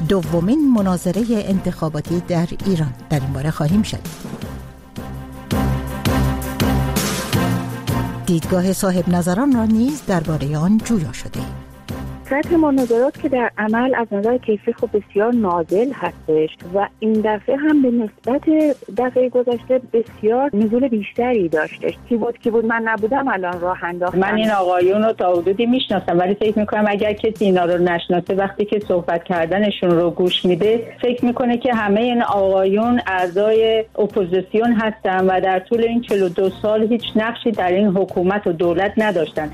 دومین مناظره انتخاباتی در ایران. در این باره خواهیم شد. دیدگاه صاحب نظران را نیز درباره آن جویا شده. سطح مناظرات که در عمل از نظر کیفی خب بسیار نازل هستش و این دفعه هم به نسبت دفعه گذشته بسیار نزول بیشتری داشتش. کی بود من نبودم الان راه انداختم. من این آقایون رو تا حدودی میشناسم، ولی فکر میکنم اگر کسی اینا رو نشناسه وقتی که صحبت کردنشون رو گوش میده فکر میکنه که همه این آقایون اعضای اپوزیسیون هستن و در طول این 42 سال هیچ نقشی در این حکومت و دولت نداشتن.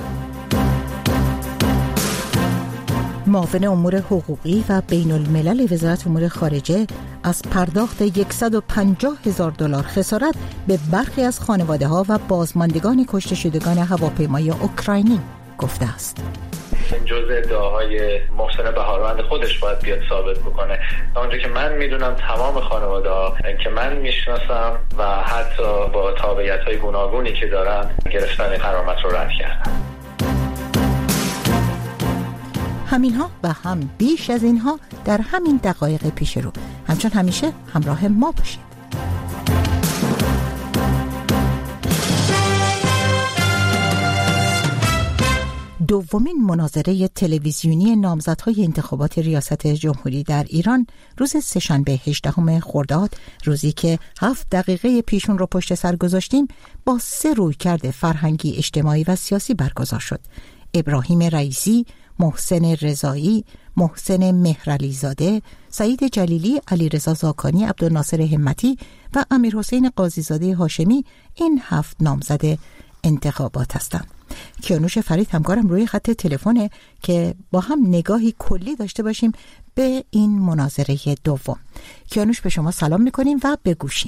معاون امور حقوقی و بین الملل وزارت امور خارجه از پرداخت $150,000 خسارت به برخی از خانواده‌ها و بازماندگان کشته شدگان هواپیمای اوکراینی گفته است. جزء ادعاهای محسن بهاروند خودش باید بیاد ثابت بکنه. اونجا که من میدونم تمام خانواده‌ها که من میشناسم و حتی با تابعیت‌های گوناگونی که دارن گرفتن غرامت رو رد کردن. همینها و هم بیش از اینها در همین دقایق پیش رو. همچون همیشه همراه ما باشید. دومین مناظره تلویزیونی نامزدهای انتخابات ریاست جمهوری در ایران روز سه‌شنبه 18 خرداد، روزی که 7 دقیقه پیشون رو پشت سر گذاشتیم، با 3 رویکرد فرهنگی، اجتماعی و سیاسی برگزار شد. ابراهیم رئیسی، محسن رضایی، محسن مهرعلیزاده، سعید جلیلی، علیرضا زاکانی، عبدالناصر همتی و امیرحسین قاضیزاده هاشمی این 7 نامزد انتخابات هستند. کیانوش فرید همکارم روی خط تلفنه که با هم نگاهی کلی داشته باشیم به این مناظره دوم. کیانوش، به شما سلام میکنیم و بگوشیم.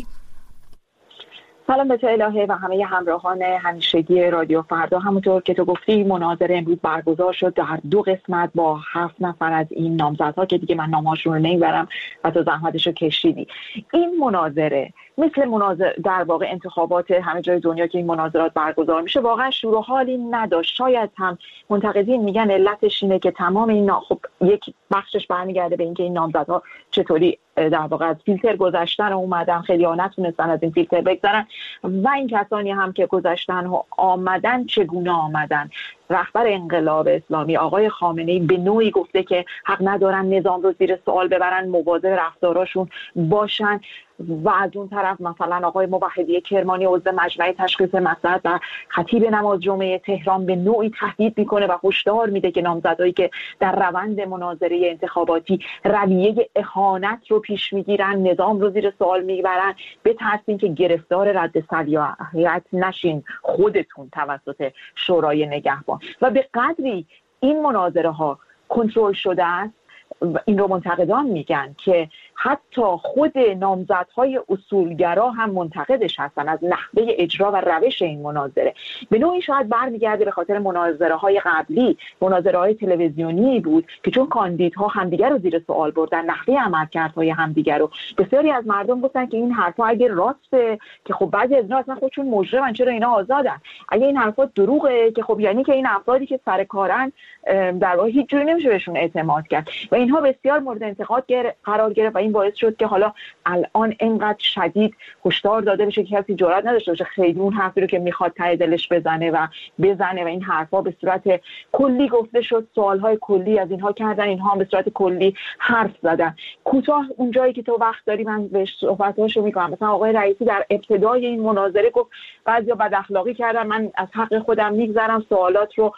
سلام به تو الهه و همه همراهان همیشگی رادیو فردا. همونطور که تو گفتی مناظره امروز برگزار شد در 2 قسمت با 7 نفر از این نامزدها که دیگه من نامهاشون رو نمیبرم و تو زحمتش رو کشیدی. این مناظره مثل در واقع انتخابات همه جای دنیا که این مناظرات برگزار میشه واقعا شور و حالی نداشت. شاید هم منتقدین میگن علتش اینه که تمام این خب یک بخشش برمیگرده به اینکه این نامزدها چطوری در واقع از فیلتر گذشتن اومدن، خیلی ها نتونستن از این فیلتر بگذرن و این کسانی هم که گذشتن و آمدن چگونه آمدن. رهبر انقلاب اسلامی آقای خامنه‌ای به نوعی گفته که حق ندارن نظام رو زیر سوال ببرن، مواظب رفتاراشون باشن و از اون طرف مثلا آقای موحدی کرمانی عضو مجمع تشخیص مصلحت و خطیب نماز جمعه تهران به نوعی تهدید میکنه و هشدار میده که نامزدایی که در روند مناظره انتخاباتی رویه اهانت رو پیش میگیرن، نظام رو زیر سوال میبرن، بترسین که گرفتار رد صلاحیت نشین خودتون توسط شورای نگهبان. و به قدری این مناظره ها کنترل شده است، این رو منتقدان میگن که حتی خود نامزدهای اصولگرا هم منتقدش هستن از نحوه اجرا و روش این مناظره. به نوعی شاید برمیگرده به خاطر مناظره های قبلی، مناظره های تلویزیونی بود که چون کاندیدها همدیگر رو زیر سوال بردن، نحوه عملکردهای همدیگر رو، بسیاری از مردم گفتن که این حرفا اگه راسته که خب بعضی از اینا اصلا خودشون مجرمن، چرا اینا آزادن؟ اگه این حرفا دروغه که خب یعنی که این افرادی که سر کارن در واقع هیچ جوری نمیشه بهشون اعتماد کرد. و اینها بسیار مورد انتقاد قرار گرفت و این باعث شد که حالا الان اینقدر شدید هشدار داده بشه که کسی جرئت نداشته باشه خیلی اون حرفی رو که میخواد ته دلش بزنه و این حرفا به صورت کلی گفته شد، سوالهای کلی از اینها کردن، اینها هم به صورت کلی حرف زدن. کوتاه اون جایی که تو وقت داری من به صحبتاشو میگم. مثلا آقای رئیسی در ابتدای این مناظره گفت بعضیا بد اخلاقی کردن، من از حق خودم میگذرم، سوالات رو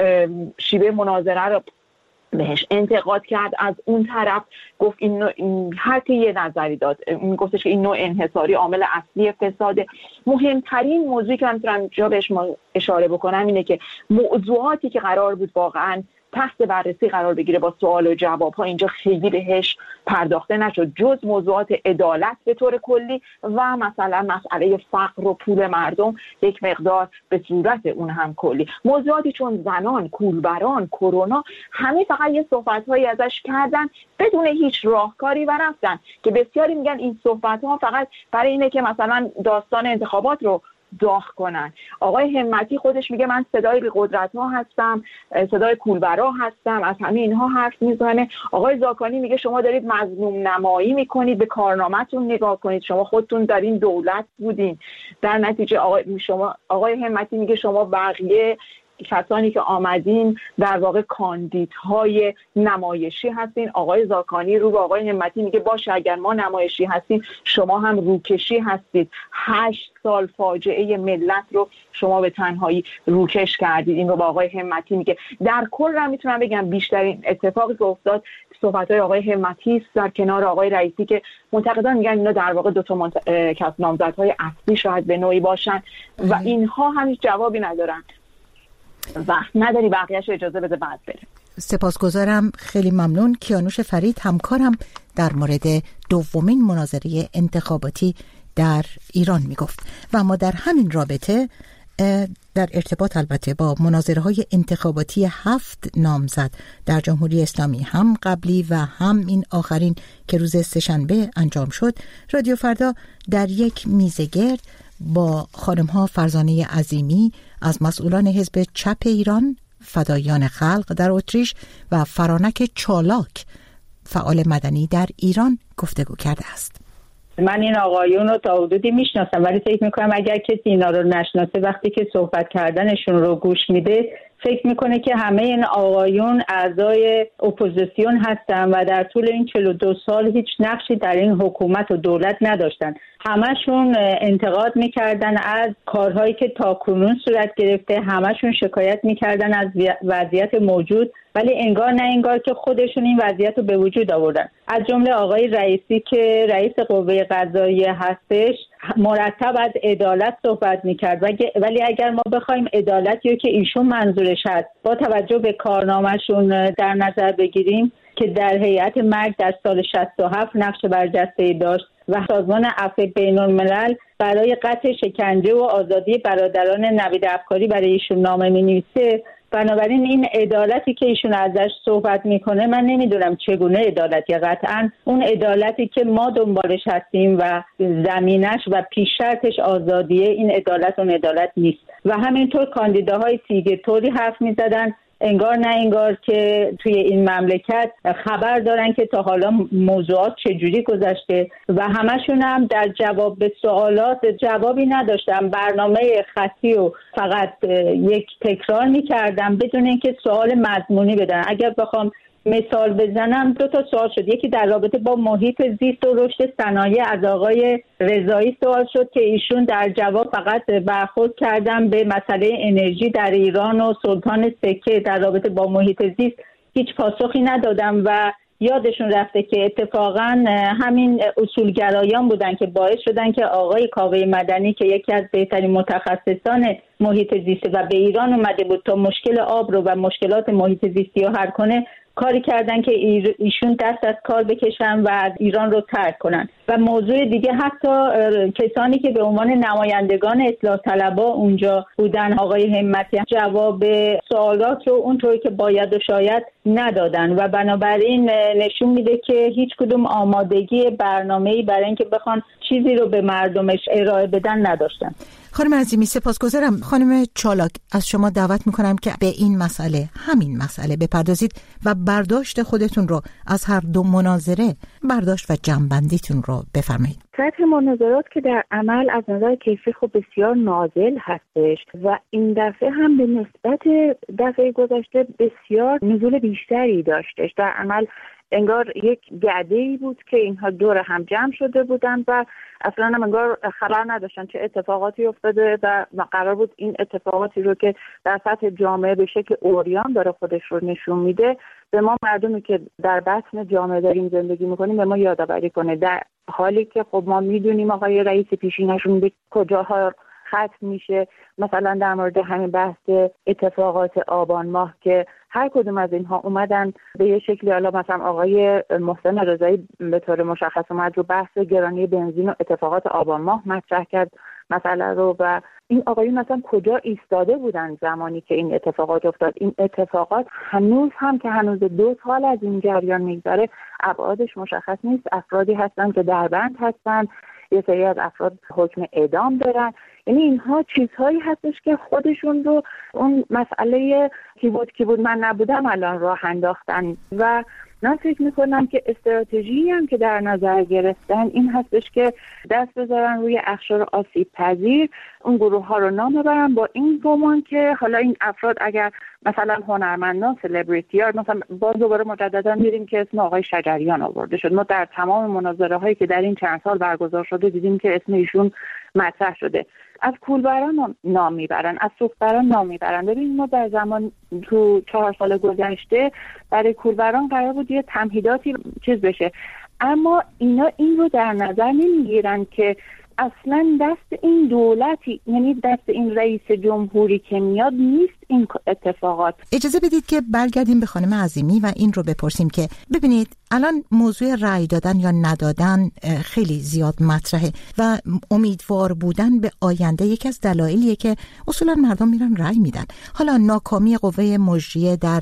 شیوه مناظره رو بهش انتقاد کرد. از اون طرف گفت این هر کی یه نظری داد، میگفتش که این نوع انحصاری عامل اصلی فساده. مهمترین موضوعی که من میتونم جا بهش اشاره بکنم اینه که موضوعاتی که قرار بود واقعا تحت بررسی قرار بگیره با سوال و جواب ها اینجا خیلی بهش پرداخته نشد، جز موضوعات عدالت به طور کلی و مثلا مسئله فقر و پول مردم یک مقدار به صورت اون هم کلی. موضوعاتی چون زنان، کولبران، کرونا، همه فقط یه صحبت‌هایی ازش کردن بدون هیچ راهکاری و رفتن که بسیاری میگن این صحبت‌ها فقط برای اینه که مثلا داستان انتخابات رو داغ کنن. آقای همتی خودش میگه من صدای بی‌قدرت‌ها هستم، صدای کولبرا هستم، از همه اینها حرف میزنه. آقای زاکانی میگه شما دارید مظلوم نمایی میکنید، به کارنامه‌تون نگاه کنید، شما خودتون در این دولت بودین. در نتیجه آقای همتی میگه شما بقیه کسانی که آمدین در واقع کاندیدهای نمایشی هستین. آقای زاکانی رو به آقای همتی میگه باشه اگر ما نمایشی هستیم شما هم روکشی هستید. 8 سال فاجعه ملت رو شما به تنهایی روکش کردید. این رو با آقای همتی میگه. در کل هم میتونم بگم بیشترین اتفاقی که افتاد صحبت‌های آقای همتی است در کنار آقای رئیسی که منتقدان میگن اینا در واقع دو تا نامزدهای اصلی شاید به نوعی باشن و اینها هم هیچ جوابی ندارن. وقت نداری بقیه‌اش اجازه بده بعد بره. سپاسگزارم، خیلی ممنون. کیانوش فرید همکارم در مورد دومین مناظره انتخاباتی در ایران میگفت و ما در همین رابطه در ارتباط البته با مناظره های انتخاباتی 7 نامزد در جمهوری اسلامی، هم قبلی و هم این آخرین که روز سه‌شنبه انجام شد، رادیو فردا در یک میزه گرد با خانم‌ها فرزانه عظیمی از مسئولان حزب چپ ایران، فدایان خلق در اتریش و فرانک چالاک فعال مدنی در ایران گفتگو کرده است. من این آقایون رو تا حدودی میشناسم ولی فکر میکنم اگر کسی اینا رو نشناسه وقتی که صحبت کردنشون رو گوش میده فکر میکنه که همه این آقایون اعضای اپوزیسیون هستن و در طول این 42 سال هیچ نقشی در این حکومت و دولت نداشتن. همشون انتقاد میکردن از کارهایی که تاکنون صورت گرفته، همشون شکایت میکردن از وضعیت موجود، ولی انگار نه انگار که خودشون این وضعیت رو به وجود آوردن. از جمله آقای رئیسی که رئیس قوه قضاییه هستش مرتب از عدالت صحبت میکرد، ولی اگر ما بخوایم عدالتی که ایشون منظورش هست با توجه به کارنامه‌شون در نظر بگیریم که در هیئت مرگ در سال 67 نقش برجسته‌ای داشت و سازمان عفو بین‌الملل برای قطع شکنجه و آزادی برادران نوید افکاری برای ایشون نامه می‌نویسه. بنابراین این عدالتی که ایشون ازش صحبت میکنه من نمیدونم چگونه عدالتی، قطعا اون عدالتی که ما دنبالش هستیم و زمینش و پیش شرطش آزادیه، این عدالت اون عدالت نیست. و همینطور کاندیداهای دیگه طوری حرف میزدن انگار نه انگار که توی این مملکت خبر دارن که تا حالا موضوعات چجوری گذشته و همشون هم در جواب به سوالات جوابی نداشتن. برنامه خطی و فقط یک تکرار میکردن بدون اینکه سوال مضمونی بدن. اگر بخوام مثال بزنم 2 تا سوال شد. یکی در رابطه با محیط زیست و رشد صنایع از آقای رضایی سوال شد که ایشون در جواب فقط برخورد کردن به مسئله انرژی در ایران و سلطان سکه. در رابطه با محیط زیست هیچ پاسخی ندادم و یادشون رفته که اتفاقا همین اصولگرایان بودن که باعث شدن که آقای کاوه مدنی که یکی از بهترین متخصصان محیط زیستی و به ایران اومده بود تا مشکل آب رو و مشکلات محیط زیستی رو حل کنه، کاری کردن که ایشون دست از کار بکشن و از ایران رو ترک کنن. و موضوع دیگه حتی کسانی که به عنوان نمایندگان اصلاح طلبها اونجا بودن، آقای همتی، جواب سوالات رو اونطوری که باید و شاید ندادن و بنابراین نشون میده که هیچ کدوم آمادگی برنامه‌ای برای اینکه بخوان چیزی رو به مردمش ارائه بدن نداشتن. خانم عظیمی سپاسگزارم. خانم چالاک از شما دعوت میکنم که به این مسئله، همین مسئله بپردازید و برداشت خودتون رو از هر دو مناظره، برداشت و جمع‌بندیتون رو بفرمایید. سطح مناظرات که در عمل از نظر کیفی خب بسیار نازل هستش و این دفعه هم به نسبت دفعه گذشته بسیار نزول بیشتری داشتش. در عمل انگار یک گرده‌ای بود که اینها دور هم جمع شده بودن و اصلا هم انگار خبر نداشتن چه اتفاقاتی افتاده و قرار بود این اتفاقاتی رو که در سطح جامعه به شکل عریان داره خودش رو نشون میده به ما مردمی که در بطن جامعه داریم زندگی میکنیم به ما یادآوری کنه، در حالی که خب ما میدونیم آقای رئیس پیشینشون به کجاها ختم میشه. مثلا در مورد همین بحث اتفاقات آبان ماه که هر کدوم از اینها اومدن به یه شکلی، حالا مثلا آقای محسن رضایی به طور مشخص اومد رو بحث گرانی بنزین و اتفاقات آبان ماه مطرح کرد مسئله رو و این آقایون مثلا کجا ایستاده بودن زمانی که این اتفاقات افتاد. این اتفاقات هنوز هم که هنوز 2 سال از این جریان میگذره ابعادش مشخص نیست. افرادی هستن که در بند هستن، یه سری از افراد حکم اعدام دارن، یعنی اینها چیزهایی هستش که خودشون رو اون مسئله کی بود من نبودم الان راه انداختن. و من فکر میکنم که استراتژی هم که در نظر گرفتن این هستش که دست بذارن روی اقشار آسیب پذیر، اون گروه ها رو نام ببرن با این گمان که حالا این افراد اگر مثلا هنرمندان، سلبریتی ها، مثلا باز دوباره مجددا می‌بینیم که اسم آقای شجریان آورده شد. ما در تمام مناظره هایی که در این چند سال برگزار شده دیدیم که اسم ایشون مطرح شده. از کولبران نام میبرن، از سوختبران نام میبرن. ببین ما در زمان تو 4 سال گذشته برای کولبران قرار بود یه تمهیداتی چیز بشه، اما اینا این رو در نظر نمیگیرن که اصلا دست این دولتی، یعنی دست این رئیس جمهوری که میاد نیست این اتفاقات. اجازه بدید که برگردیم به خانم عظیمی و این رو بپرسیم که ببینید الان موضوع رأی دادن یا ندادن خیلی زیاد مطرحه و امیدوار بودن به آینده یکی از دلایلیه که اصولا مردم میرن رأی میدن. حالا ناکامی قوه مجریه در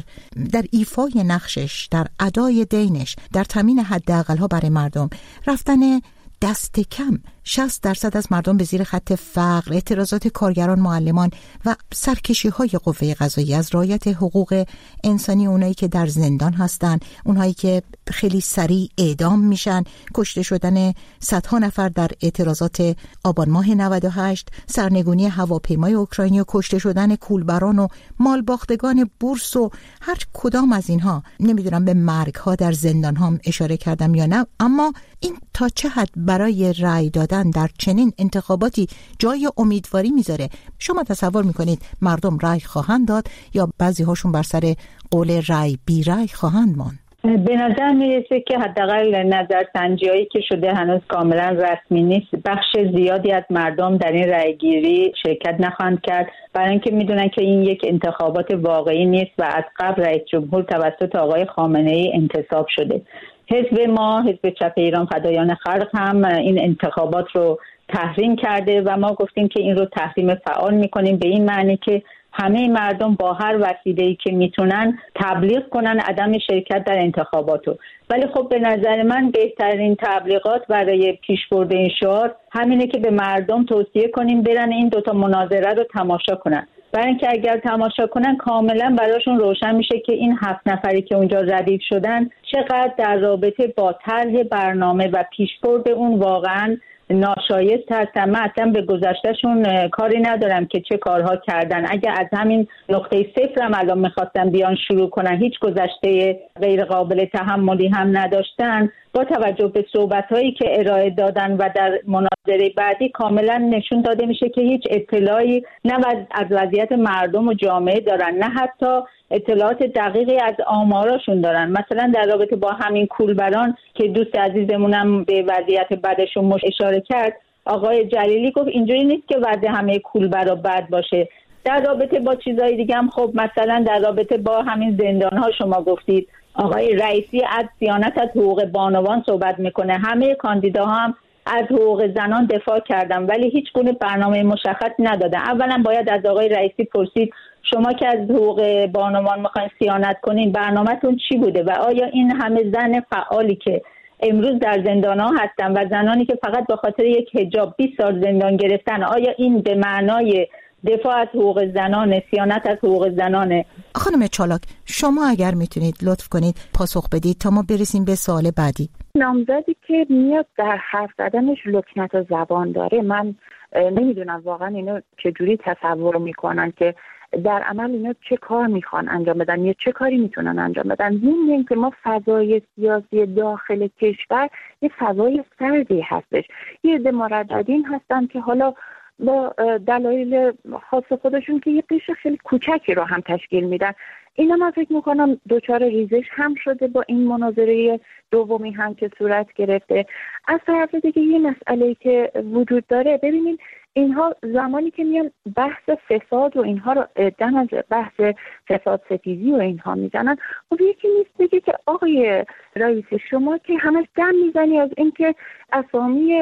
ایفای نقشش، در ادای دینش، در تامین حداقل‌ها برای مردم، رفتن دست کم 60% از مردم به زیر خط فقر، اعتراضات کارگران، معلمان و سرکشی‌های قوه قضاییه از رعایت حقوق انسانی، اونایی که در زندان هستن، اونهایی که خیلی سریع اعدام میشن، کشته شدن صدها نفر در اعتراضات آبان ماه 98، سرنگونی هواپیمای اوکراینی و کشته شدن کولبران و مالباختگان بورس و هر کدام از اینها. نمیدونم به مرگ‌ها در زندان هم اشاره کردم یا نه، اما این تا چه حد برای رأی دادن در چنین انتخاباتی جای امیدواری میذاره؟ شما تصور میکنید مردم رأی خواهند داد یا بعضی هاشون بر سر قول رأی بی رأی خواهند ماند؟ به نظر میرسه که حداقل نظرسنجی‌هایی که شده هنوز کاملا رسمی نیست. بخش زیادی از مردم در این رأیگیری شرکت نخواهند کرد، برای اینکه میدونن که این یک انتخابات واقعی نیست و از قبل رئیس جمهور توسط آقای خامنه‌ای انتصاب شده. حزب ما، حزب چپ ایران فدایان خلق هم این انتخابات رو تحریم کرده و ما گفتیم که این رو تحریم فعال میکنیم، به این معنی که همه مردم با هر وسیله‌ای که میتونن تبلیغ کنن عدم شرکت در انتخاباتو. ولی خب به نظر من بهترین تبلیغات برای پیشبرد این شعار همینه که به مردم توصیه کنیم برن این دوتا مناظره رو تماشا کنن، برای اینکه اگر تماشا کنن کاملا براشون روشن میشه که این 7 نفری که اونجا ردیف شدن چقدر در رابطه با طرح برنامه و پیشبرد اون واقعا ناشایست هستن. من اصلا به گذشتهشون کاری ندارم که چه کارها کردن. اگر از همین نقطه صفر هم الان میخواستن بیان شروع کنن، هیچ گذشته غیر قابل تحملی هم نداشتن، با توجه به صحبت‌هایی که ارائه دادن و در مناظره بعدی کاملا نشون داده میشه که هیچ اطلاعی نه از وضعیت مردم و جامعه دارن، نه حتی اطلاعات دقیقی از آماراشون دارن. مثلا در رابطه با همین کولبران که دوست عزیزمونم به وضعیت بدشون اشاره کرد، آقای جلیلی گفت اینجوری نیست که وضع همه کولبرا بد باشه. در رابطه با چیزهای دیگه هم خب مثلا در رابطه با همین زندان‌ها شما گفتید آقای رئیسی از صیانت از حقوق بانوان صحبت میکنه. همه کاندیداها هم از حقوق زنان دفاع کردن ولی هیچ گونه برنامه مشخص ندادن. اولا باید از آقای رئیسی پرسید شما که از حقوق بانوان میخواین صیانت کنین برنامه‌تون چی بوده و آیا این همه زن فعالی که امروز در زندان‌ها هستن و زنانی که فقط به خاطر یک حجاب 20 سال زندان گرفتن، آیا این به معنای دفاع از حقوق زنانه، صیانت از حقوق زنانه؟ خانم چالاک شما اگر میتونید لطف کنید پاسخ بدید تا ما برسیم به سوال بعدی. نامزدی که میاد در حرف زدنش لکنت و زبان داره، من نمیدونم واقعا اینو چجوری تصور میکنن که در عمل اینا چه کار میخوان انجام بدن یا چه کاری میتونن انجام بدن. میدونیم که ما فضای سیاسی داخل کشور یه فضای سردی هستش، یه عده مرددین هستن که حالا با دلایل خاص خودشون که یه قشر خیلی کوچکی رو هم تشکیل میدن. اینا من فکر میکنم دوچار ریزش هم شده با این مناظره دومی هم که صورت گرفته. از طرف دیگه یه مسئله که وجود داره، ببینید اینها زمانی که میان بحث فساد و اینها رو دم از بحث فساد ستیزی و اینها میزنن، خب یکی نیست بگه که آقای رئیس شما که همش دم میزنی از اینکه اسامی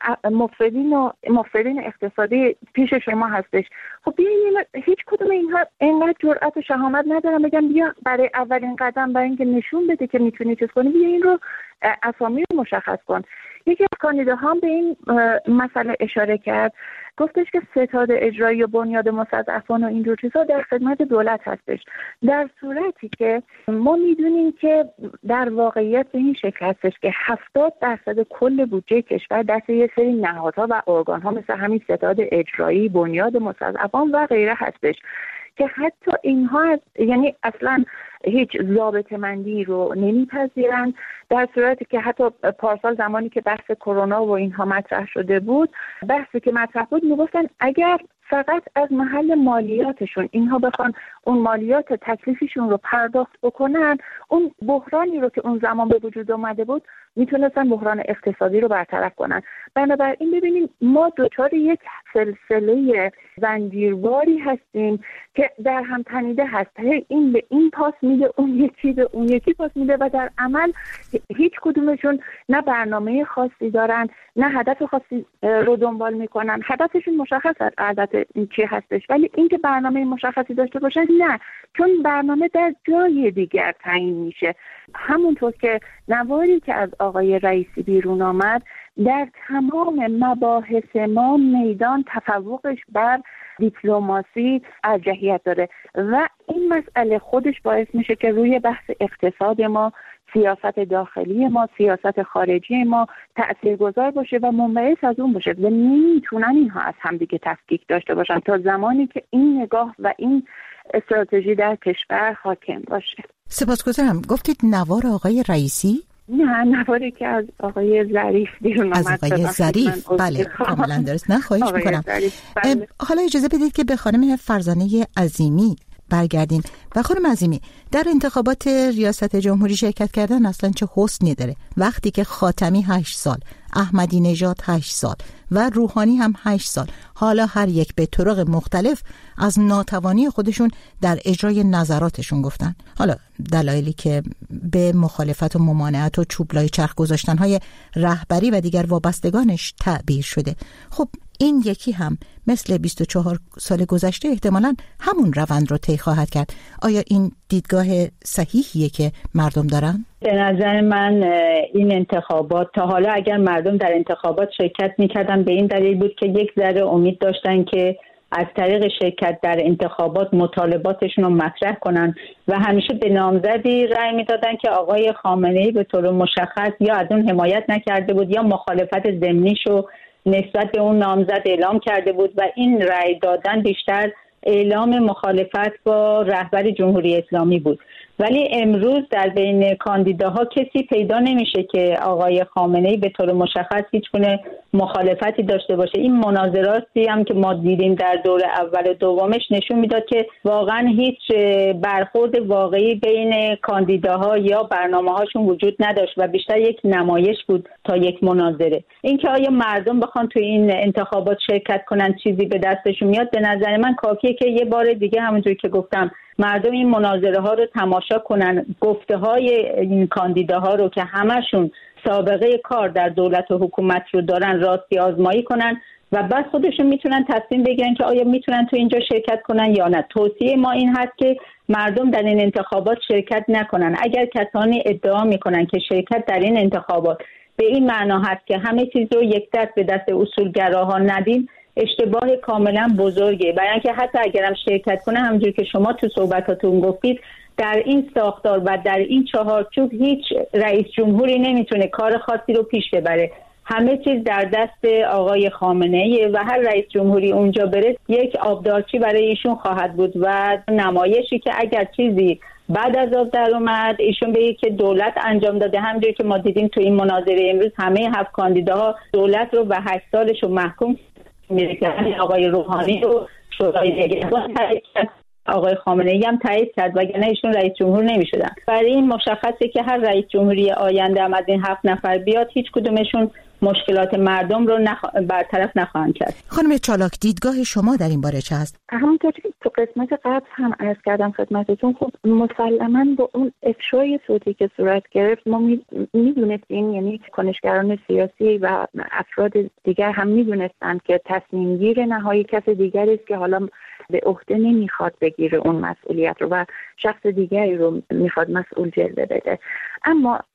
مفسدین اقتصادی پیش شما هستش. خب بیاین هیچ کدوم اینها اینقدر جرأت و شهامت ندارن بگن بیا برای اولین قدم برای اینکه نشون بده که میتونی چیز کنی بیا این رو اسامی رو مشخص کن. یکی از کاندیداها به این مسئله اشاره کرد، گفتش که ستاد اجرایی و بنیاد مستضعفان و اینجور چیزا در خدمت دولت هستش، در صورتی که ما میدونیم که در واقعیت به این شکل هستش که 70% کل بودجه کشور دست یه سری نهادها و ارگان‌ها مثل همین ستاد اجرایی، بنیاد مستضعفان و غیره هستش که حتی اینها یعنی اصلا هیچ ضابطه‌مندی رو نمیپذیرن، در صورتی که حتی پارسال زمانی که بحث کرونا و اینها مطرح شده بود، بحثی که مطرح بود میگفتن اگر فقط از محل مالیاتشون اینها بخوان اون مالیات تکلیفشون رو پرداخت بکنن، اون بحرانی رو که اون زمان به وجود اومده بود میتونستن بحران اقتصادی رو برطرف کنن. بنابراین ببینیم ما دچار یک سلسله زنجیرواری هستیم که در هم تنیده هست، این به این پاس میده، اون یکی به اون یکی پاس میده و در عمل هیچ کدومشون نه برنامه خاصی دارن نه هدف خاصی رو دنبال میکنن. هدفشون مشخص البته چی هستش، ولی اینکه برنامه مشخصی داشته باشن نه، چون برنامه در جای دیگر تعیین میشه. همونطور که نواری که از آقای رئیسی بیرون آمد، در تمام مباحث ما میدان تفوقش بر دیپلماسی ارجحیت داره و این مسئله خودش باعث میشه که روی بحث اقتصاد ما، سیاست داخلی ما، سیاست خارجی ما تأثیرگذار باشه و منبعث از اون باشه و نمیتونن اینها از همدیگه تفکیک داشته باشن تا زمانی که این نگاه و این استراتژی در کشور حاکم باشه. سپاسگزارم. گفتید نوار آقای رئیسی؟ نه، نواری که از آقای ظریف بیرون آمد. از آقای ظریف، بله کاملا درست. نه خواهش میکنم. بله. حالا اجازه بدید که به خانم فرزانه عظیمی برگردیم. و خانم عظیمی، در انتخابات ریاست جمهوری شرکت کردن اصلا چه حسنی داره وقتی که خاتمی 8 سال، احمدی نژاد 8 سال و روحانی هم 8 سال، حالا هر یک به طرق مختلف از ناتوانی خودشون در اجرای نظراتشون گفتن. حالا دلایلی که به مخالفت و ممانعت و چوبلای چرخ گذاشتن‌های رهبری و دیگر وابستگانش تعبیر شده. خب این یکی هم مثل 24 سال گذشته احتمالاً همون روند رو طی خواهد کرد. آیا این دیدگاه صحیحیه که مردم دارن؟ به نظر من این انتخابات تا حالا اگر مردم در انتخابات شرکت میکردن به این دلیل بود که یک ذره امید داشتن که از طریق شرکت در انتخابات مطالباتشون رو مطرح کنن و همیشه به نامزدی رأی میدادن که آقای خامنه‌ای به طور مشخص یا از اون حمایت نکرده بود یا مخالفت ضمنیشو نسبت به اون نامزد اعلام کرده بود و این رأی دادن بیشتر اعلام مخالفت با رهبر جمهوری اسلامی بود. ولی امروز در بین کاندیداها کسی پیدا نمیشه که آقای خامنه‌ای به طور مشخص هیچگونه مخالفتی داشته باشه. این مناظراتی هم که ما دیدیم در دور اول و دومش نشون میداد که واقعا هیچ برخورد واقعی بین کاندیداها یا برنامه‌هاشون وجود نداشت و بیشتر یک نمایش بود تا یک مناظره. اینکه آیا مردم بخوان تو این انتخابات شرکت کنن چیزی به دستشون میاد، به نظر من کافیه که یه بار دیگه همونجوری که گفتم مردم این مناظره ها رو تماشا کنن، گفته های این کاندیداها رو که همشون سابقه کار در دولت و حکومت رو دارن راستی آزمایی کنن و بعد خودشون میتونن تصمیم بگیرن که آیا میتونن تو اینجا شرکت کنن یا نه. توصیه ما این هست که مردم در این انتخابات شرکت نکنن. اگر کسانی ادعا میکنن که شرکت در این انتخابات به این معنا هست که همه چیز رو یک دست به دست اصولگراها ندیم، اشتباه کاملا بزرگه. برای اینکه حتی اگرم شرکت کنه، همونجور که شما تو صحبتاتون گفتید، در این ساختار و در این چهارچوب هیچ رئیس جمهوری نمیتونه کار خاصی رو پیش ببره. همه چیز در دست آقای خامنه‌ای و هر رئیس جمهوری اونجا بره یک آبدارچی برای ایشون خواهد بود و نمایشی که اگر چیزی بعد از آب در اومد ایشون بگه که دولت انجام داده. همونجوری که ما دیدیم تو این مناظره امروز همه 7 کاندیداها دولت رو به 8 سالش رو محکوم می‌کنن. آقای روحانی رو شورای نگهبان تایید کرد، آقای خامنه‌ای هم تایید کرد، وگرنه ایشون رئیس جمهور نمی‌شدن. برای این مشخصه که هر رئیس جمهوری آینده هم از این 7 نفر بیاد، هیچ کدومشون مشکلات مردم رو برطرف نخواهند کرد. خانم چالاک، دیدگاه شما در این باره چه است؟ همونطور که تو قسمت قبل هم عرض کردم خدمتتون، خب مسلماً با اون افشای صوتی که صورت گرفت ما میدونستیم، یعنی کنشگران سیاسی و افراد دیگر هم میدونستند که تصمیم گیر نهایی کس دیگری است که حالا به عهده نمیخواد بگیره اون مسئولیت رو و شخص دیگری رو میخواد مسئول جلوه بده. اما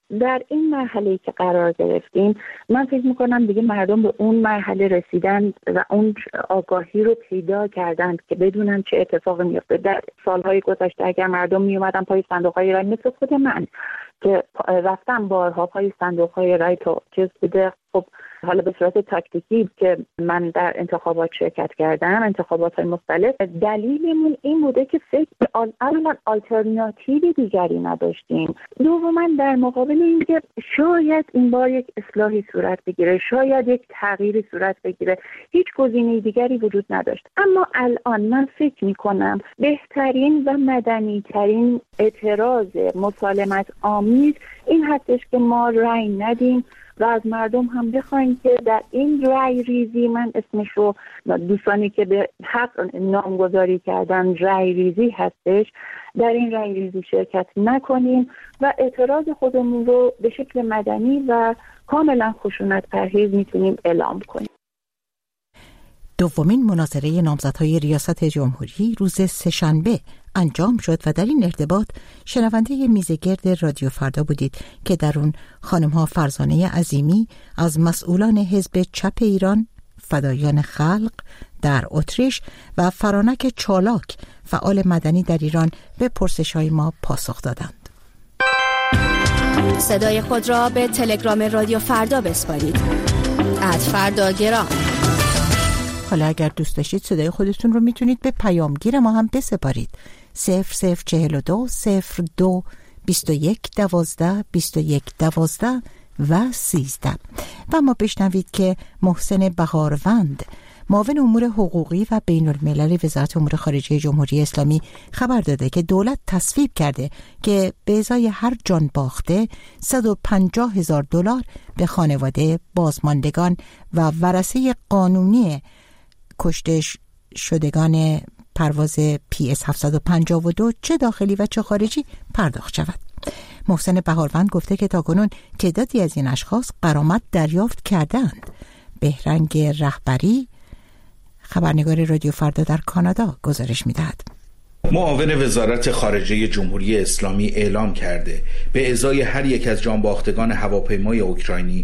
در این مرحله که قرار گرفتیم من فکر میکنم دیگه مردم به اون مرحله رسیدن و اون آگاهی رو پیدا کردند که بدونن چه اتفاقی میفته. در سالهای گذشته اگر مردم میومدن پای صندوق‌های رای، مثل خود من که رفتم بارها پای صندوق‌های رای تا چیز بوده، خب حالا به صورت تاکتیکی که من در انتخابات شرکت کردم، انتخابات‌های مختلف، دلیلمون این بوده که فکر اولا آلترناتیوی دیگری نداشتیم، دوما در مقابل اینکه شاید این بار یک اصلاحی صورت بگیره، شاید یک تغییری صورت بگیره، هیچ گزینه دیگری وجود نداشت. اما الان من فکر می‌کنم بهترین و مدنی‌ترین اعتراض مسالمت آمیز این هستش که ما رأی ندیم و از مردم هم بخوایم که در این رأی ریزی، من اسمش رو دوستانی که به حق نامگذاری کردن رأی ریزی هستش، در این رأی ریزی شرکت نکنیم و اعتراض خودمون رو به شکل مدنی و کاملا خشونت پرهیز میتونیم اعلام کنیم. دومین مناظره نامزدهای ریاست جمهوری روز سه‌شنبه انجام شد و در این ارتباط شنونده میزگرد رادیو فردا بودید که در اون خانم‌ها فرزانه عظیمی از مسئولان حزب چپ ایران، فدایان خلق در اتریش و فرانک چالاک فعال مدنی در ایران به پرسش‌های ما پاسخ دادند. صدای خود را به تلگرام رادیو فردا بسپارید. @فرداگرام. حالا اگر دوست داشتید صدای خودتون رو میتونید به پیامگیر ما هم بسپارید. 0042 02 21 12 21 12 و 13. و ما بشنوید که محسن بهاروند، معاون امور حقوقی و بین الملل وزارت امور خارجه جمهوری اسلامی، خبر داده که دولت تصویب کرده که به ازای هر جان باخته $150,000 به خانواده بازماندگان و ورثه قانونی کشته شدگان پرواز PS 752 چه داخلی و چه خارجی پرداخت شود. محسن بهاروند گفته که تاکنون تعدادی از این اشخاص غرامت دریافت کردند. بهرنگ رهبری، خبرنگار رادیو فردا در کانادا، گزارش می‌دهد. معاون وزارت خارجه جمهوری اسلامی اعلام کرده به ازای هر یک از جانباختگان هواپیمای اوکراینی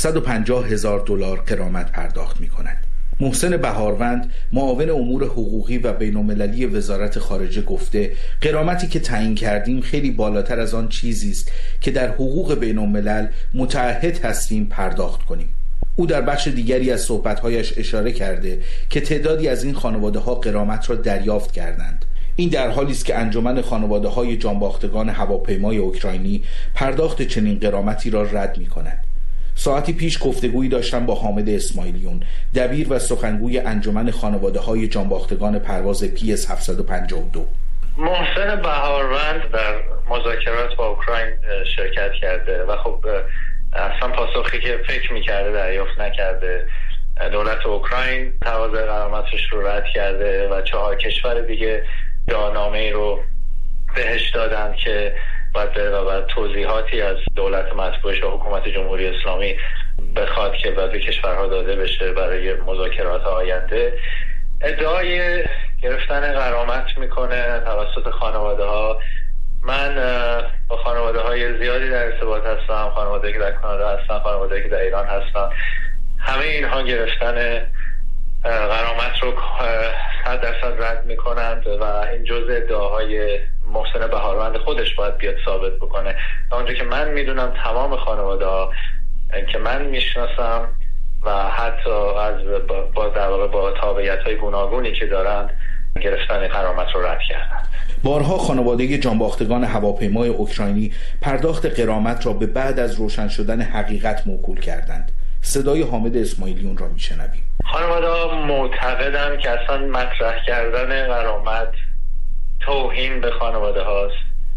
$150,000 غرامت پرداخت می‌کند. محسن بهاروند، معاون امور حقوقی و بین‌المللی وزارت خارجه، گفته غرامتی که تعیین کردیم خیلی بالاتر از آن چیزی است که در حقوق بین‌الملل متعهد هستیم پرداخت کنیم. او در بخش دیگری از صحبت‌هایش اشاره کرده که تعدادی از این خانواده‌ها غرامت را دریافت کردند. این در حالی است که انجمن خانواده‌های جانباختگان هواپیمای اوکراینی پرداخت چنین غرامتی را رد می‌کند. ساعتی پیش گفتگویی داشتم با حامد اسماعیلیون، دبیر و سخنگوی انجمن خانواده‌های جانباختگان پرواز PS 752. محسن بهاروند در مذاکرات با اوکراین شرکت کرده و خب اصلا پاسخی که فکر می‌کرده دریافت نکرده. دولت اوکراین تقاضای غرامتش رو رد کرده و 4 کشور دیگه دعانامه‌ای رو بهش دادن که باید بره و بعد توضیحاتی از دولت مطبوعش و حکومت جمهوری اسلامی بخواد که بعد به کشورها داده بشه برای مذاکرات آینده. ادعای گرفتن غرامت میکنه توسط خانواده ها. من با خانواده های زیادی در ارتباط هستم، خانواده که در کانادا هستن، خانواده که در ایران هستن. همه اینها گرفتن غرامت رو 100% رد میکنند و این جزء ادعاهای محسن بهاروند خودش باید بیاد ثابت بکنه. اونجا که من میدونم تمام خانواده ها که من میشناسم و حتی از با تابعیت های گوناگونی که دارند گرفتن غرامت رو رد کردند. بارها خانواده جانباختگان هواپیمای اوکراینی پرداخت غرامت را به بعد از روشن شدن حقیقت موکول کردند. صدای حامد اسماعیلیون را میشنویم. خانواده ها معتقدند که اصلا مطرح کردن غرامت توهین به خانواده هاست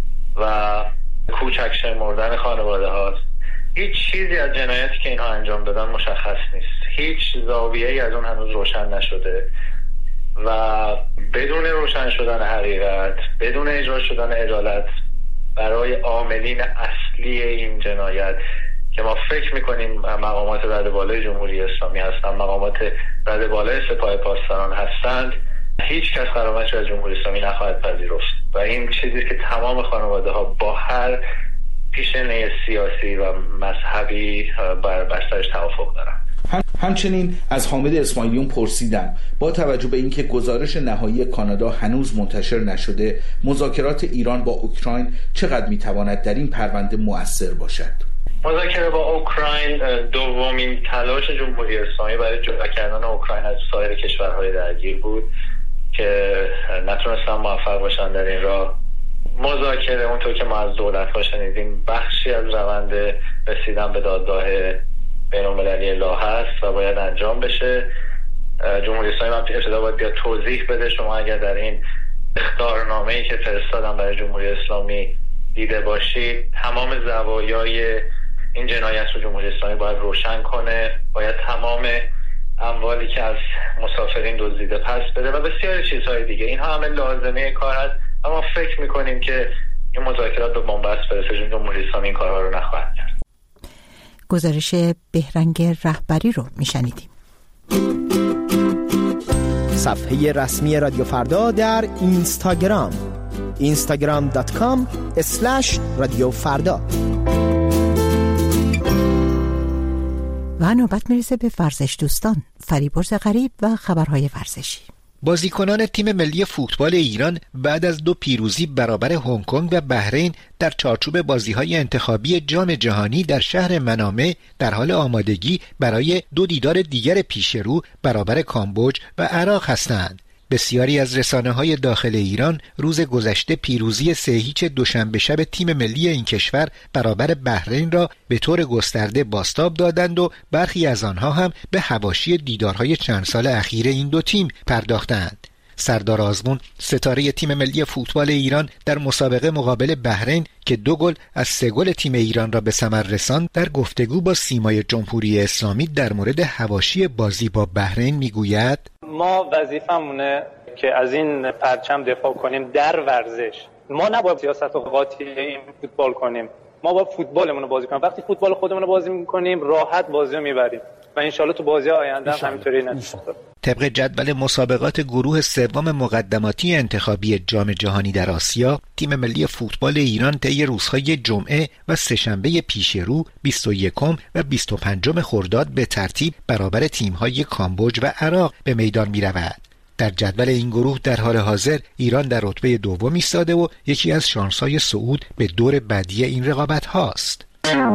و کوچک شمردن خانواده هاست. هیچ چیزی از جنایتی که اینها انجام دادن مشخص نیست. هیچ زاویه‌ای از اون هنوز روشن نشده و بدون روشن شدن حقیقت، بدون اجرا شدن عدالت برای عاملین اصلی این جنایت که ما فکر میکنیم مقامات رده بالای جمهوری اسلامی هستند، مقامات رده بالای سپاه پاسداران هستند، هیچ کس غرامت را از جمهوری اسلامی نخواهد پذیرفت و این چیزی که تمام خانواده ها با هر پیشینه سیاسی و مذهبی بر سرش توافق دارن. همچنین از حامد اسماعیلیون پرسیدم با توجه به اینکه گزارش نهایی کانادا هنوز منتشر نشده، مذاکرات ایران با اوکراین چقدر میتواند در این پرونده مؤثر باشد؟ مذاکره با اوکراین دومین تلاش جمهوری اسلامی برای جدا کردن اوکراین از سایر کشورهای درگیر بود که نتونستن موفق باشن در این راه. مذاکره اونطور که ما از دولت‌ها شنیدیم بخشی از روند رسیدن به دادگاه بین‌المللی لاء هست و باید انجام بشه. جمهوری اسلامی هم ابتدا باید بیاد توضیح بده. شما اگر در این اخطارنامه‌ای که فرستادن برای جمهوری اسلامی دیده باشید، تمام زوایای این جنایت رو جمهوری اسلامی باید روشن کنه، باید تمام اموالی که از مسافرین دزدیده پس بده و بسیاری چیزهای دیگه. اینها همه لازمه کار هست، اما فکر میکنیم که این مذاکرات به بنبست برسه چون جمهوری اسلامی این کارها رو نخواهد کرد. گزارش بهرنگ رهبری رو میشنیدیم. صفحه رسمی رادیو فردا در اینستاگرام instagram.com/رادیو فردا. و نوبت میرسه به ورزش دوستان، فریبرز غریب و خبرهای ورزشی. بازیکنان تیم ملی فوتبال ایران بعد از 2 پیروزی برابر هنگ کنگ و بحرین در چارچوب بازی‌های انتخابی جام جهانی در شهر منامه در حال آمادگی برای 2 دیدار دیگر پیش رو برابر کامبوج و عراق هستند. بسیاری از رسانه‌های داخل ایران روز گذشته پیروزی 3-0 دوشنبه شب تیم ملی این کشور برابر بحرین را به طور گسترده بازتاب دادند و برخی از آنها هم به حواشی دیدارهای چند سال اخیر این 2 تیم پرداختند. سردار آزمون ستاره تیم ملی فوتبال ایران در مسابقه مقابل بحرین که 2 گل از 3 گل تیم ایران را به ثمر رساند، در گفتگو با سیمای جمهوری اسلامی در مورد حواشی بازی با بحرین میگوید: ما وظیفمونه که از این پرچم دفاع کنیم در ورزش. ما نباید سیاست و قاطی این فوتبال کنیم، ما باید فوتبالمون رو بازی کنیم. وقتی فوتبال خودمون رو بازی می‌کنیم راحت بازی رو میبریم و انشالله تو بازی آینده هم همینطوری نشه. طبق جدول مسابقات گروه سوم مقدماتی انتخابی جام جهانی در آسیا، تیم ملی فوتبال ایران طی روزهای جمعه و سه‌شنبه پیش رو 21 و 25 خرداد به ترتیب برابر تیم‌های کامبوج و عراق به میدان می‌رود. در جدول این گروه در حال حاضر ایران در رتبه دوم ایستاده و یکی از شانس‌های صعود به دور بعدی این رقابت هاست.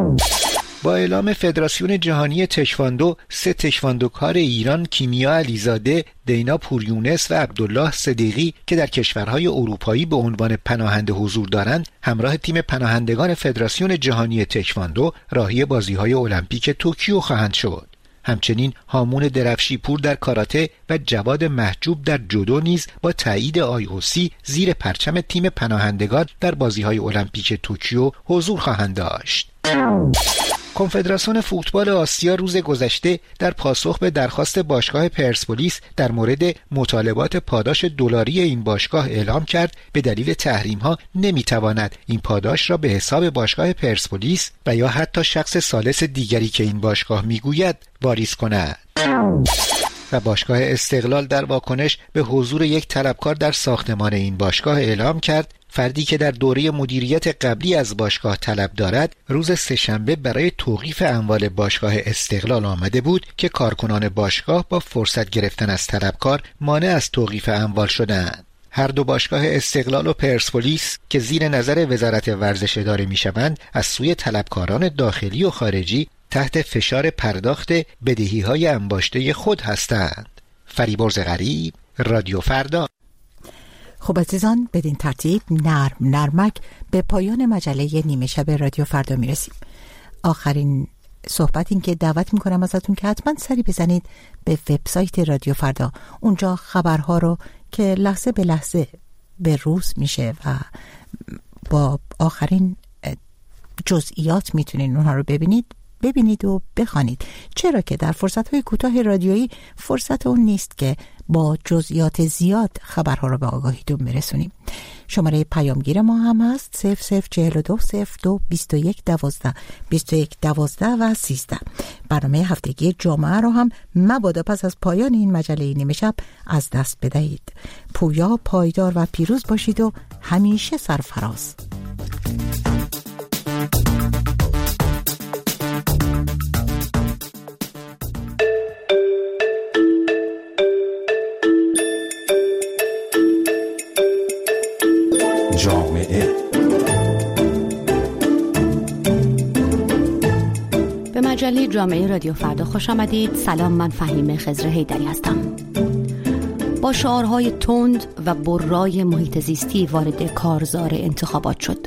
با اعلام فدراسیون جهانی تکواندو، 3 تکواندوکار ایران کیمیا علیزاده، دینا پوریونس و عبدالله صدیقی که در کشورهای اروپایی به عنوان پناهنده حضور دارند، همراه تیم پناهندگان فدراسیون جهانی تکواندو راهی بازی‌های المپیک توکیو خواهند شد. همچنین هامون درفشیپور در کاراته و جواد محجوب در جودو نیز با تایید IOC زیر پرچم تیم پناهندگان در بازی‌های المپیک توکیو حضور خواهند داشت. کنفدراسیون فوتبال آسیا روز گذشته در پاسخ به درخواست باشگاه پرسپولیس در مورد مطالبات پاداش دلاری این باشگاه اعلام کرد به دلیل تحریم‌ها نمی‌تواند این پاداش را به حساب باشگاه پرسپولیس و یا حتی شخص ثالث دیگری که این باشگاه می‌گوید واریز کند. و باشگاه استقلال در واکنش به حضور یک طلبکار در ساختمان این باشگاه اعلام کرد فردی که در دوره مدیریت قبلی از باشگاه طلب دارد روز سه‌شنبه برای توقیف اموال باشگاه استقلال آمده بود که کارکنان باشگاه با فرصت گرفتن از طلبکار مانع از توقیف اموال شدند. هر 2 باشگاه استقلال و پرسپولیس که زیر نظر وزارت ورزش اداره می‌شوند از سوی طلبکاران داخلی و خارجی تحت فشار پرداخت بدهی‌های انباشته خود هستند. فریبرز غریب، رادیو فردا. خب عزیزان، بدین ترتیب نرمک به پایان مجله نیمه شب رادیو فردا میرسیم. آخرین صحبت این که دعوت میکنم ازتون که حتما سری بزنید به وبسایت رادیو فردا. اونجا خبرها رو که لحظه به لحظه به روز میشه و با آخرین جزئیات میتونید اونها رو ببینید و بخوانید، چرا که در فرصت‌های کوتاه رادیویی فرصت اون نیست که با جزئیات زیاد خبرها رو به آگاهیتون برسونیم. شماره پیامگیر ما هم هست 0042 02 21 12 21 12 و 13. برنامه هفتگی جمعه رو هم مبادا پس از پایان این مجله نیمه شب از دست بدهید. پویا، پایدار و پیروز باشید و همیشه سرفراز. مجله جامعه رادیو فردا خوش آمدید. سلام، من فهیم خضر حیدری هستم. با شعارهای تند و برای محیط زیستی وارد کارزار انتخابات شد.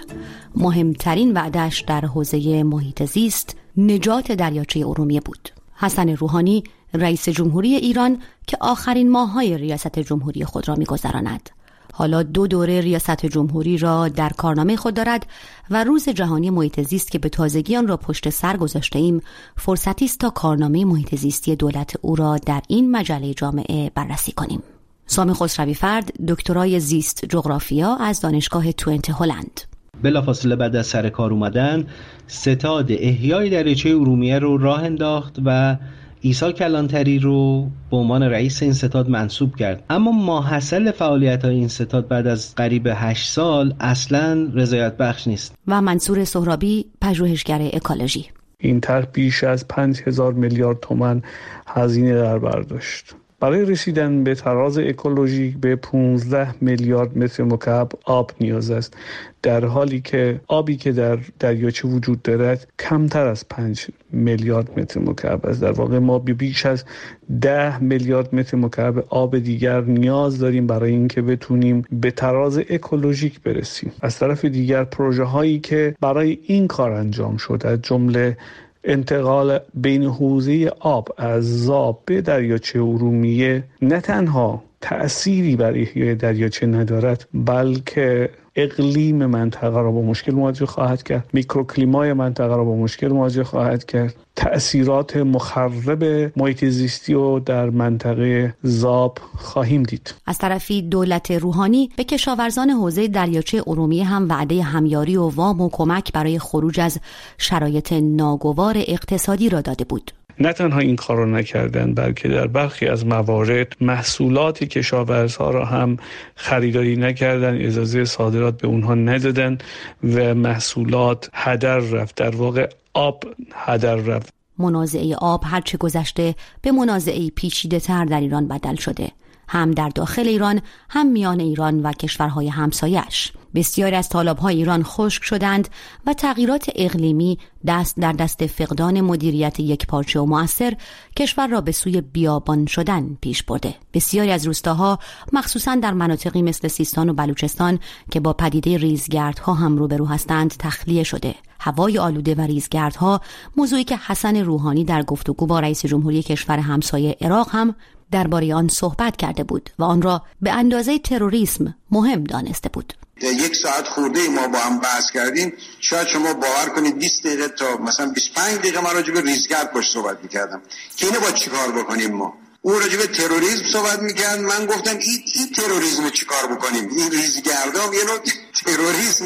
مهمترین وعده‌اش در حوزه محیط زیست نجات دریاچه ارومیه بود. حسن روحانی رئیس جمهوری ایران که آخرین ماه‌های ریاست جمهوری خود را می‌گذراند، حالا 2 دوره ریاست جمهوری را در کارنامه خود دارد و روز جهانی محیط زیست که به تازگی آن را پشت سر گذاشته ایم فرصتی است تا کارنامه محیط زیستی دولت او را در این مجله جامعه بررسی کنیم. سامی خسروی فرد دکترای زیست جغرافیا از دانشگاه توئنت هلند. بلافاصله بعد از سر کار اومدن ستاد احیای دریاچه ارومیه رو راه انداخت و عیسی کلانتری رو به عنوان رئیس این ستاد منصوب کرد. اما ماحصل فعالیت‌های این ستاد بعد از قریب 8 سال اصلاً رضایت بخش نیست. و منصور سهرابی پژوهشگر اکولوژی. این طرح بیش از 5000 میلیارد تومان هزینه در بر داشت. برای رسیدن به تراز اکولوژیک به 15 میلیارد متر مکعب آب نیاز است، در حالی که آبی که در دریاچه وجود دارد کمتر از 5 میلیارد متر مکعب است. در واقع ما بیش از 10 میلیارد متر مکعب آب دیگر نیاز داریم برای اینکه بتونیم به تراز اکولوژیک برسیم. از طرف دیگر پروژه هایی که برای این کار انجام شده، از جمله انتقال بین حوزه آب از زاب به دریاچه ارومیه، نه تنها تأثیری بر احیای دریاچه ندارد، بلکه اقلیم منطقه را با مشکل مواجه خواهد کرد، میکروکلیمای منطقه را با مشکل مواجه خواهد کرد، تأثیرات مخرب محیط زیستی رو در منطقه زاب خواهیم دید. از طرفی دولت روحانی به کشاورزان حوزه دریاچه ارومیه هم وعده همیاری و وام و کمک برای خروج از شرایط ناگوار اقتصادی را داده بود. نه تنها این کار رو نکردن، بلکه در برخی از موارد محصولات کشاورزها را هم خریداری نکردن، اجازه صادرات به اونها ندادن و محصولات هدر رفت. در واقع آب هدر رفت. منازعه آب هرچه گذشته به منازعه پیچیده تر در ایران بدل شده، هم در داخل ایران هم میان ایران و کشورهای همسایش. بسیاری از تالاب‌های ایران خشک شدند و تغییرات اقلیمی دست در دست فقدان مدیریت یکپارچه و مؤثر کشور را به سوی بیابان شدن پیش برده. بسیاری از روستاها مخصوصاً در مناطقی مثل سیستان و بلوچستان که با پدیده ریزگردها هم روبرو هستند تخلیه شده. هوای آلوده و ریزگردها موضوعی که حسن روحانی در گفتگو با رئیس جمهوری کشور همسایه عراق هم درباره آن صحبت کرده بود و آن را به اندازه تروریسم مهم دانسته بود. 1 ساعت خورده ما با هم بحث کردیم، شاید شما باور کنید 20 دقیقه تا مثلا 25 دقیقه من راجع به ریزگرد باش صحبت می‌کردم که اینو با چیکار بکنیم. ما اون راجع به تروریسم صحبت می‌کرد، من گفتم این تروریسم چیکار بکنیم، این ریزگردام یه نوع تروریسمه.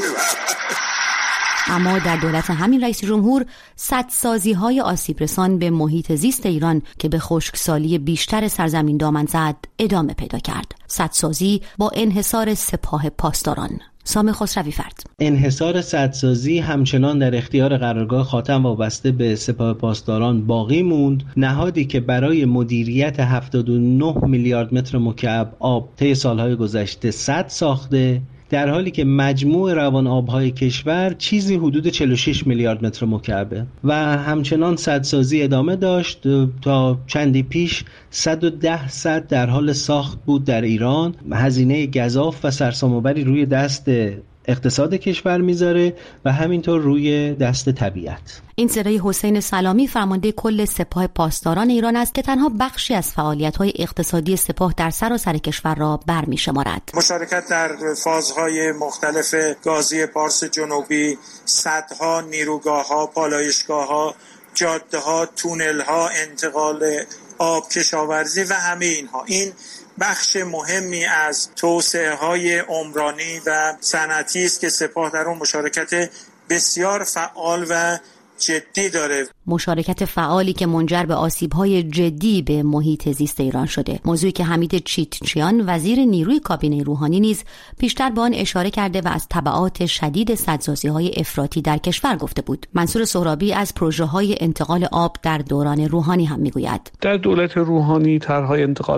اما در دولت همین رئیس جمهور سدسازی‌های آسیب رسان به محیط زیست ایران که به خشکسالی بیشتر سرزمین دامن زد ادامه پیدا کرد. سدسازی با انحصار سپاه پاسداران. سامی خسروی فرد. انحصار سدسازی همچنان در اختیار قرارگاه خاتم وابسته به سپاه پاسداران باقی موند، نهادی که برای مدیریت 79 میلیارد متر مکعب آب طی سالهای گذشته سد ساخته، در حالی که مجموع روان آبهای کشور چیزی حدود 46 میلیارد متر مکعبه و همچنان سدسازی ادامه داشت. تا چندی پیش 110 سد در حال ساخت بود در ایران. هزینه گزاف و سرسام‌آوری روی دست اقتصاد کشور میذاره و همینطور روی دست طبیعت. این صدای حسین سلامی فرمانده کل سپاه پاسداران ایران است که تنها بخشی از فعالیت‌های اقتصادی سپاه در سراسر کشور را برمی‌شمارد. مشارکت در فازهای مختلف گازی پارس جنوبی، سدها، نیروگاه‌ها، پالایشگاه‌ها، جاده‌ها، تونل‌ها، انتقال آب، کشاورزی و همه اینها، این بخش مهمی از توسعه‌های عمرانی و صنعتی است که سپاه در اون مشارکت بسیار فعال و جدی داره. مشارکت فعالی که منجر به آسیب‌های جدی به محیط زیست ایران شده. موضوعی که حمید چیتچیان وزیر نیروی کابینه روحانی نیز پیشتر به آن اشاره کرده و از تبعات شدید سدسازی‌های افراطی در کشور گفته بود. منصور سهرابی از پروژه‌های انتقال آب در دوران روحانی هم میگوید. در دولت روحانی طرح‌های انتقال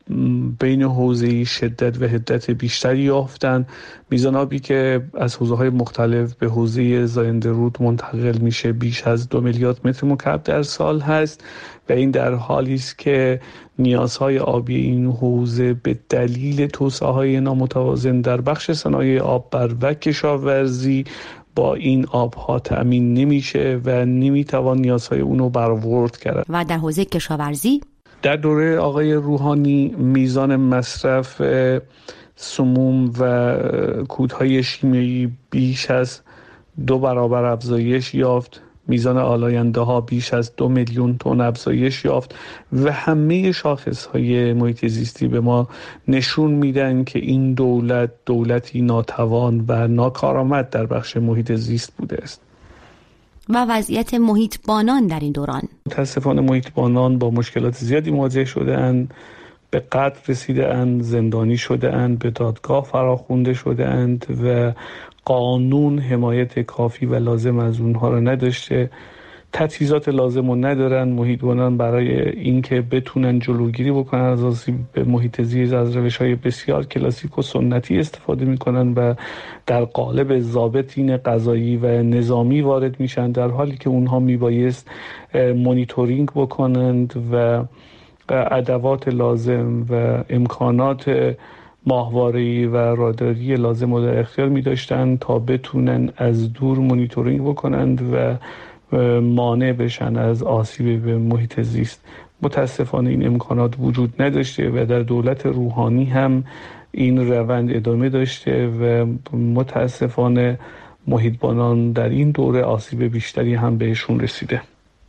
بین حوزه‌ای شدت و حدت بیشتری یافتن. میزان آبی که از حوزه‌های مختلف به حوزه زاینده رود منتقل میشه بیش از 2 میلیارد متر مکعب در سال هست و این در حالی است که نیازهای آبی این حوزه به دلیل توسعه‌های نامتوازن در بخش صنایع آببر و کشاورزی با این آبها تأمین نمیشه و نمیتوان نیازهای اونو برآورد کرد. و در حوزه کشاورزی در دوره آقای روحانی میزان مصرف سموم و کودهای شیمیایی بیش از 2 برابر افزایش یافت. میزان آلاینده ها بیش از 2 میلیون تن افزایش یافت و همه شاخص های محیط زیستی به ما نشون میدن که این دولتی ناتوان و ناکارآمد در بخش محیط زیست بوده است. و وضعیت محیطبانان در این دوران، متاسفانه محیطبانان با مشکلات زیادی مواجه شده اند، به قتل رسیده اند، زندانی شده اند، به دادگاه فراخوانده شده اند و قانون حمایت کافی و لازم از اونها را نداشته. تجهیزات لازم رو ندارن. محیطبانان برای اینکه بتونن جلوگیری بکنن از آسیب به محیط زیست از روش‌های بسیار کلاسیک و سنتی استفاده میکنن و در قالب ضابطین قضایی و نظامی وارد میشن، در حالی که اونها میبایست مانیتورینگ بکنند و ادوات لازم و امکانات ماهواره‌ای و راداری لازم رو در اختیار می‌داشتند تا بتونن از دور مانیتورینگ بکنند و مانع بشن از آسیب به محیط زیست. متاسفانه این امکانات وجود نداشته و در دولت روحانی هم این روند ادامه داشته و متاسفانه محیطبانان در این دوره آسیب بیشتری هم بهشون رسیده.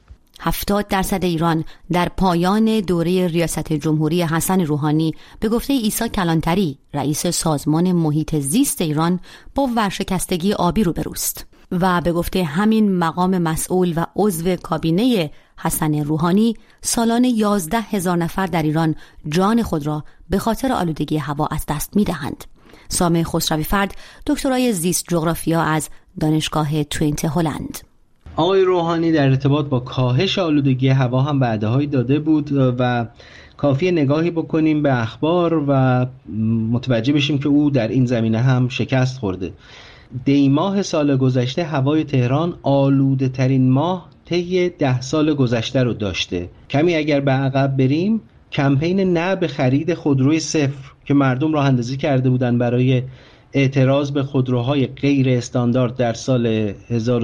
70% ایران در پایان دوره ریاست جمهوری حسن روحانی به گفته عیسی کلانتری رئیس سازمان محیط زیست ایران با ورشکستگی آبی روبروست و به گفته همین مقام مسئول و عضو کابینه حسن روحانی سالانه 11,000 نفر در ایران جان خود را به خاطر آلودگی هوا از دست می‌دهند. سامح خسروی فرد دکترای زیست جغرافیا از دانشگاه ترینت هلند. آقای روحانی در ارتباط با کاهش آلودگی هوا هم وعده‌هایی داده بود و کافیه نگاهی بکنیم به اخبار و متوجه بشیم که او در این زمینه هم شکست خورده. دی ماه سال گذشته هوای تهران آلوده ترین ماه طی 10 سال گذشته رو داشته. کمی اگر به عقب بریم، کمپین نه به خرید خودروی صفر که مردم راه اندازی کرده بودن برای اعتراض به خودروهای غیر استاندارد در سال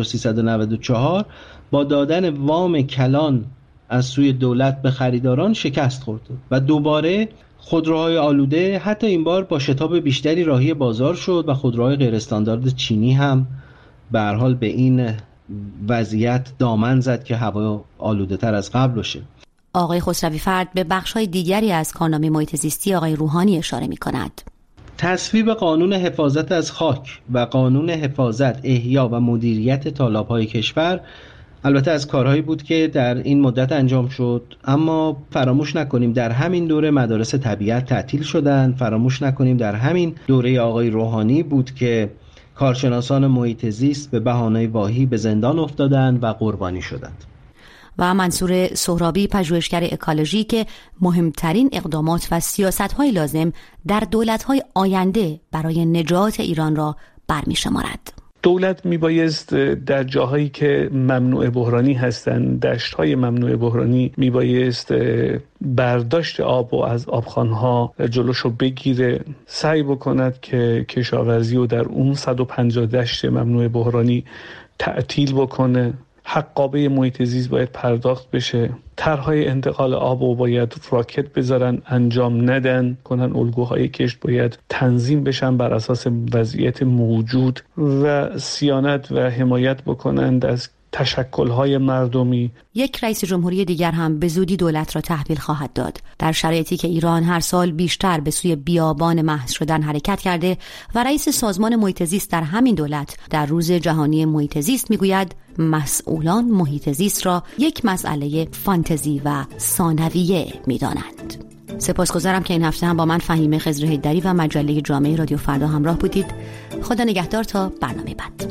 1394 با دادن وام کلان از سوی دولت به خریداران شکست خورد و دوباره خودروهای آلوده حتی این بار با شتاب بیشتری راهی بازار شد و خودروهای غیر استاندارد چینی هم به هر حال به این وضعیت دامن زد که هوا آلوده تر از قبل باشه. آقای خسروی فرد به بخش‌های دیگری از کارنامه محیط زیستی آقای روحانی اشاره می‌کند. تصویب قانون حفاظت از خاک و قانون حفاظت، احیا و مدیریت تالاب‌های کشور البته از کارهایی بود که در این مدت انجام شد، اما فراموش نکنیم در همین دوره مدارس طبیعت تعطیل شدند. فراموش نکنیم در همین دوره آقای روحانی بود که کارشناسان محیط زیست به بهانه واهی به زندان افتادند و قربانی شدند. و منصور سهرابی پژوهشگر اکولوژی که مهمترین اقدامات و سیاست‌های لازم در دولت‌های آینده برای نجات ایران را برمی‌شمارد. دولت میبایست در جاهایی که ممنوع بحرانی هستند، دشت‌های ممنوع بحرانی، میبایست برداشت آب و از آبخوان‌ها جلوشو بگیره، سعی بکند که کشاورزی رو در اون 150 دشت ممنوع بحرانی تعطیل بکنه. حقابه محیط زیست باید پرداخت بشه. طرح‌های انتقال آب رو باید راکت بذارن، انجام ندن کنن. الگوهای کشت باید تنظیم بشن بر اساس وضعیت موجود و صیانت و حمایت بکنند از تشکل‌های مردمی. یک رئیس جمهوری دیگر هم به زودی دولت را تحویل خواهد داد، در شرایطی که ایران هر سال بیشتر به سوی بیابان محض شدن حرکت کرده و رئیس سازمان محیط زیست در همین دولت در روز جهانی محیط زیست میگوید مسئولان محیط زیست را یک مسئله فانتزی و ثانویه میدانند. سپاسگزارم که این هفته هم با من فهیمه خضرهیدری و مجله جامعه رادیو فردا همراه بودید. خدا نگهدار تا برنامه بعد.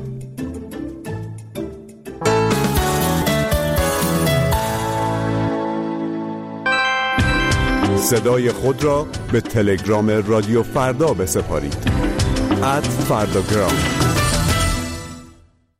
صدای خود را به تلگرام رادیو فردا بسپارید @فرداگرام.